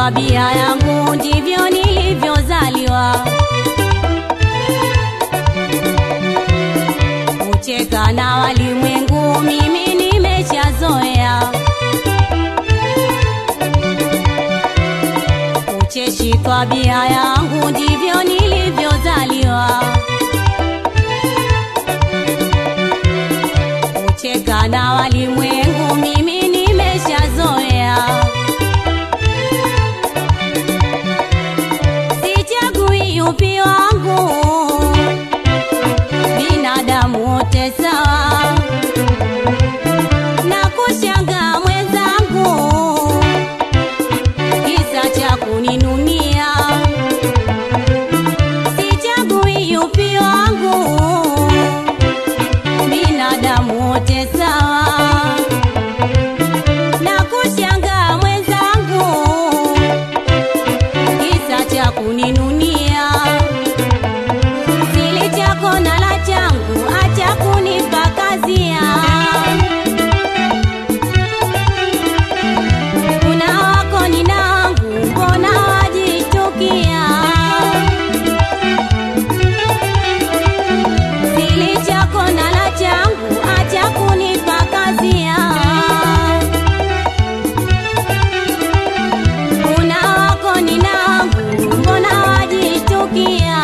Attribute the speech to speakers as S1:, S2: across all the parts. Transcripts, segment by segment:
S1: tabia yangu ndivyo nilivyozaliwa. Kucheka na walimwengu mimi nimeshazoea. Ucheshi tabia yangu ndivyo nilivyozaliwa. Kucheka na walimwengu mimi nimeshazoea. Sichagui upi wangu, binadamu wote sawa. Na kushangaa mwenzangu, kisa cha kuninunia. Sichagui upi wangu, binadamu wote sawa. Na kushangaa mwenzangu, kisa cha kuninunia. Sili chako na la changu, acha kunipa kazia. Una wako nina wangu, mbona wajitukia? Sili chako na la changu, acha kunipa kazia. Una wako nina wangu, mbona wajitukia?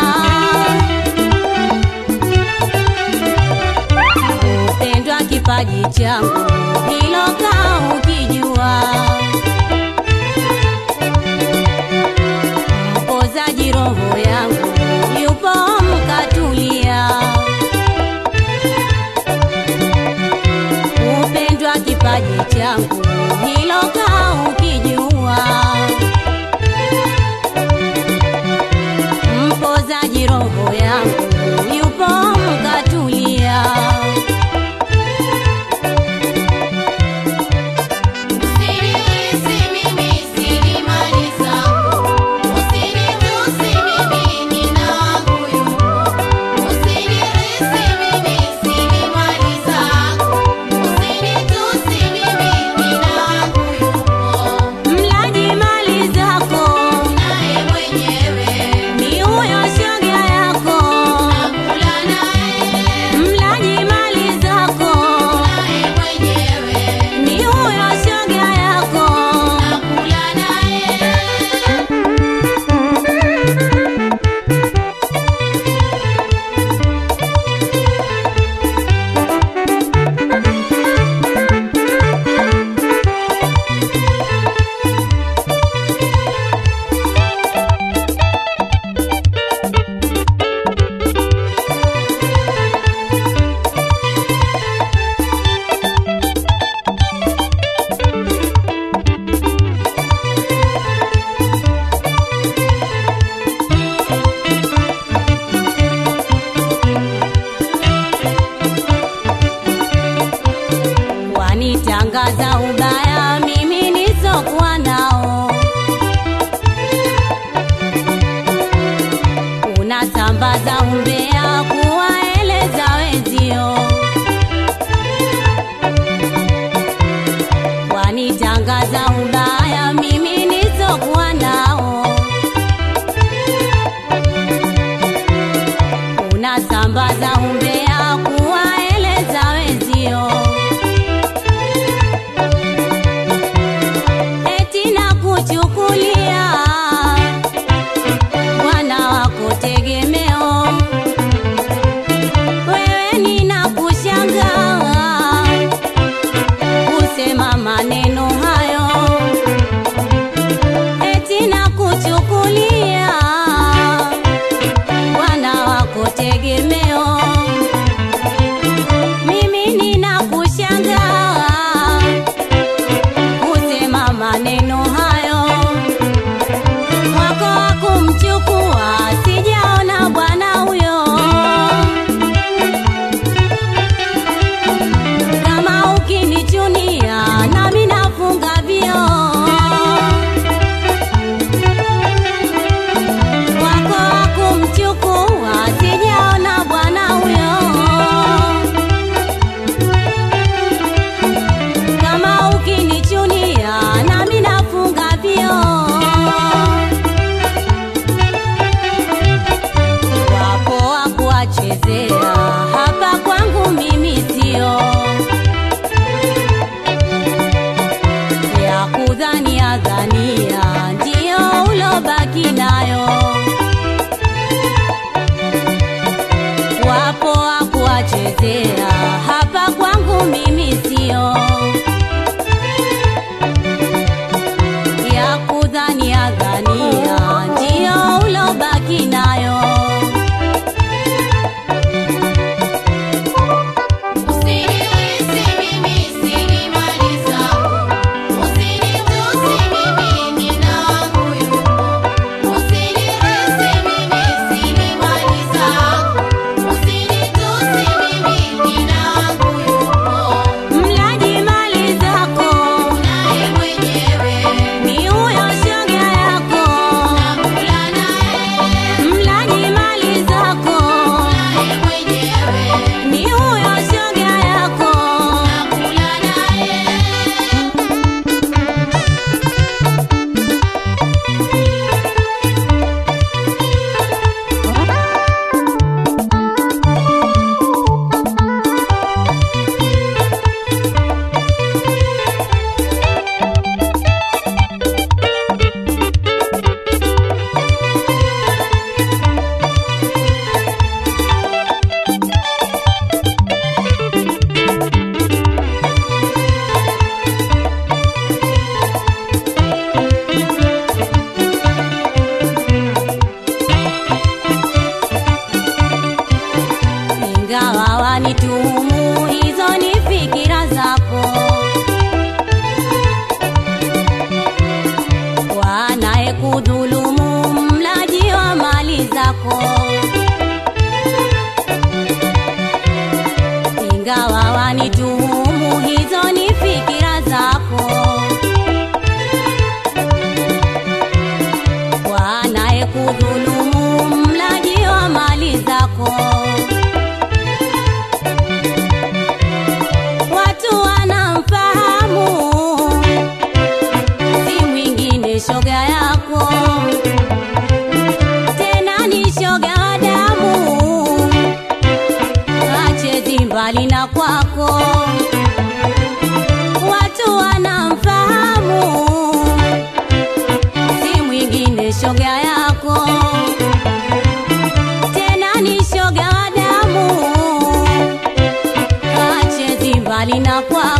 S1: Upendwa kipaji changu, hilo kaa ukijua. Mpozaji roho yangu, yupo mkatulia. Upendwa kipaji changu, hilo kaa ukijua. Mpozaji roho yangu, yupo mkatulia. Mlaji mali zako, ni huyo shoga yako. Mlaji mali zako, ni huyo shoga yako. Wanitangaza ubaya mimi nisokuwa nao. Unasambaza umbea kuwaeleza wenzio. Wanitangaza ubaya mimi nisokuwa nao. Unasambaza umbea kuwaeleza wenzio. Eti na kuchukulia wana wako tegemeo. Wewe ninakushangaa kusema maneno hayo. kukosea, hapa kwangu mimi sio ya kudhania dhania, ndio ulobaki nayo. Ingawa wanituhumu, hizo ni fikira zako. Wanayekudhulumu, mlaji wa mali zako. Ingawa wanituhumu, hizo ni fikira zako. Wanayekudhulumu, mlaji wa mali zako. Watu wanamfahamu, si mwingine shoga yako, tena ni shoga wa damu, hachezi mbali na kwako. Watu wanamfahamu, si mwingine shoga yako, tena ni shoga wa damu, hachezi mbali na kwako.